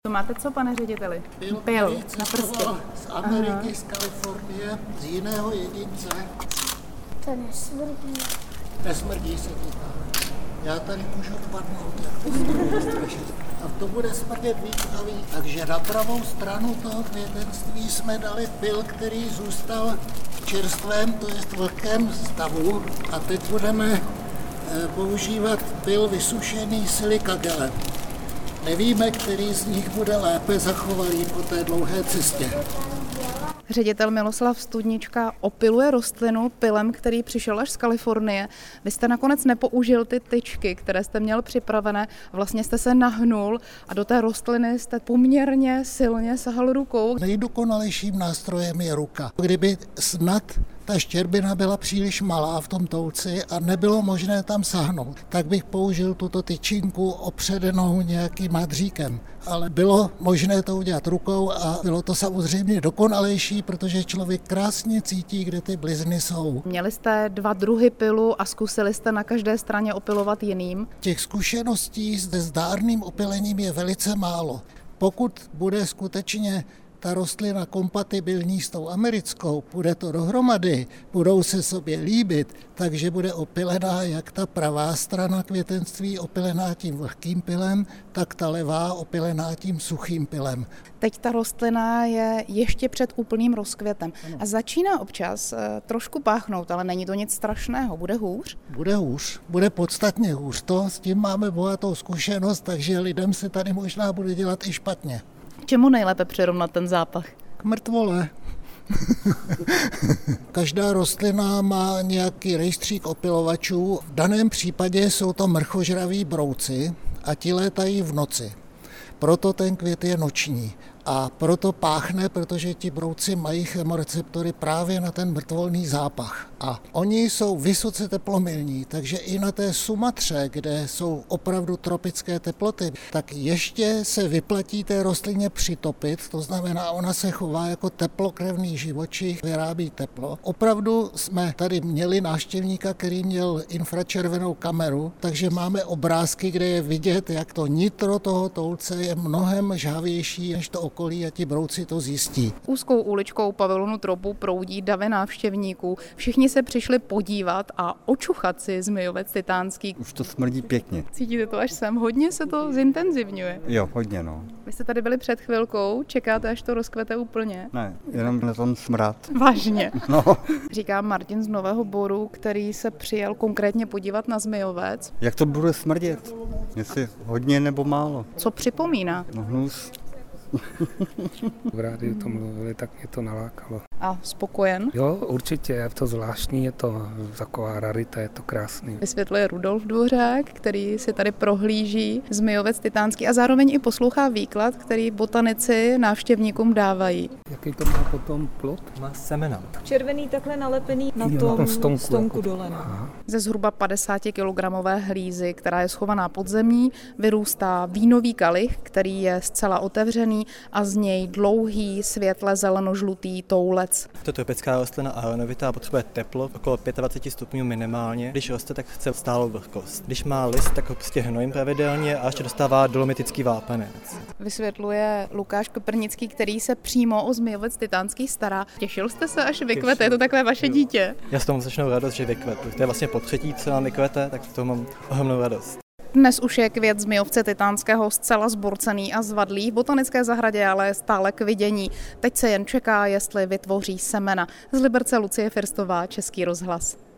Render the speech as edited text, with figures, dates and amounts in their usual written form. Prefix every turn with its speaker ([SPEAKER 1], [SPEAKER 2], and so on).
[SPEAKER 1] To máte co, pane řediteli?
[SPEAKER 2] Pil
[SPEAKER 1] na prstě.
[SPEAKER 2] Z Ameriky, z Kalifornie, z jiného jedince.
[SPEAKER 3] To nesmrdí.
[SPEAKER 2] Nesmrdí se to tam. Já tady můžu odpadnout. A to bude smrdět víc a víc. Takže na pravou stranu toho květenství jsme dali pil, který zůstal v čerstvém, to je v vlhkém stavu. A teď budeme používat pil vysušený silikagelem. Nevíme, který z nich bude lépe zachovalý po té dlouhé cestě.
[SPEAKER 1] Ředitel Miloslav Studnička opiluje rostlinu pilem, který přišel až z Kalifornie. Vy jste nakonec nepoužil ty tyčky, které jste měl připravené. Vlastně jste se nahnul a do té rostliny jste poměrně silně sahal rukou.
[SPEAKER 2] Nejdokonalejším nástrojem je ruka. Kdyby snad ta štěrbina byla příliš malá v tom toulci a nebylo možné tam sáhnout, tak bych použil tuto tyčinku opředenou nějakým madříkem. Ale bylo možné to udělat rukou a bylo to samozřejmě dokonalejší, protože člověk krásně cítí, kde ty blizny jsou.
[SPEAKER 1] Měli jste 2 druhy pilu a zkusili jste na každé straně opilovat jiným?
[SPEAKER 2] Těch zkušeností s zdárným opilením je velice málo. Pokud bude skutečně ta rostlina kompatibilní s tou americkou, bude to dohromady, budou se sobě líbit, takže bude opilená jak ta pravá strana květenství opilená tím vlhkým pilem, tak ta levá opilená tím suchým pilem.
[SPEAKER 1] Teď ta rostlina je ještě před úplným rozkvětem a začíná občas trošku páchnout, ale není to nic strašného. Bude hůř?
[SPEAKER 2] Bude hůř, bude podstatně hůř. S tím máme bohatou zkušenost, takže lidem se tady možná bude dělat i špatně.
[SPEAKER 1] Čemu nejlépe přirovnat ten zápach?
[SPEAKER 2] K mrtvole. Každá rostlina má nějaký rejstřík opilovačů. V daném případě jsou to mrchožraví brouci a ti létají v noci. Proto ten květ je noční. A proto páchne, protože ti brouci mají chemoreceptory právě na ten mrtvolný zápach. A oni jsou vysoce teplomilní, takže i na té Sumatře, kde jsou opravdu tropické teploty, tak ještě se vyplatí té rostlině přitopit, to znamená, ona se chová jako teplokrevný živočich, vyrábí teplo. Opravdu jsme tady měli návštěvníka, který měl infračervenou kameru, takže máme obrázky, kde je vidět, jak to nitro toho toulce je mnohem žhavější než to okolí a ti brouci to zjistí.
[SPEAKER 1] Úzkou uličkou pavilonu Tropu proudí davy návštěvníků. Všichni se přišli podívat a očuchat si zmijovec titánský.
[SPEAKER 4] Už to smrdí pěkně.
[SPEAKER 1] Cítíte to až sem? Hodně se to zintenzivňuje.
[SPEAKER 4] Jo, hodně, no.
[SPEAKER 1] Vy jste tady byli před chvilkou, čekáte, až to rozkvete úplně?
[SPEAKER 4] Ne, jenom na tom smrad.
[SPEAKER 1] Vážně?
[SPEAKER 4] No.
[SPEAKER 1] Říká Martin z Nového Boru, který se přijel konkrétně podívat na zmijovec.
[SPEAKER 4] Jak to bude smrdět? Jestli hodně nebo málo?
[SPEAKER 1] Co připomíná?
[SPEAKER 4] No hnus.
[SPEAKER 5] V rádiu to mluvili, tak mě to nalákalo.
[SPEAKER 1] A spokojen?
[SPEAKER 5] Jo, určitě, je to zvláštní, je to taková rarita, je to krásný.
[SPEAKER 1] Vysvětluje Rudolf Dvořák, který si tady prohlíží zmijovec titánský a zároveň i poslouchá výklad, který botanici návštěvníkům dávají.
[SPEAKER 5] Jaký to má potom plod?
[SPEAKER 6] Má semena.
[SPEAKER 7] Červený takhle nalepený na
[SPEAKER 5] tom
[SPEAKER 7] stonku dole. No.
[SPEAKER 1] Ze zhruba 50 kilogramové hlízy, která je schovaná pod zemí, vyrůstá vínový kalich, který je zcela otevřený a z něj dlouhý, světle zelenožlutý toulec.
[SPEAKER 6] To je tropická rostlina aronovitá, potřebuje teplo, okolo 25 stupňů minimálně. Když roste, tak chce stálou vlhkost. Když má list, tak ho prostě hnojím pravidelně a ještě dostává dolomitický vápenec.
[SPEAKER 1] Vysvětluje Lukáš Kopernický, který se přímo o zmijovec titánský stará. Těšil jste se, až vykvete, je to takové vaše dítě?
[SPEAKER 6] Já s tomu začnou radost, že vykvetu. To je vlastně potřetí, co nám vykvete, tak v tom mám ohromnou radost.
[SPEAKER 1] Dnes už je květ zmijovce titánského zcela zborcený a zvadlý v botanické zahradě, ale stále k vidění. Teď se jen čeká, jestli vytvoří semena. Z Liberce Lucie Firstová, Český rozhlas.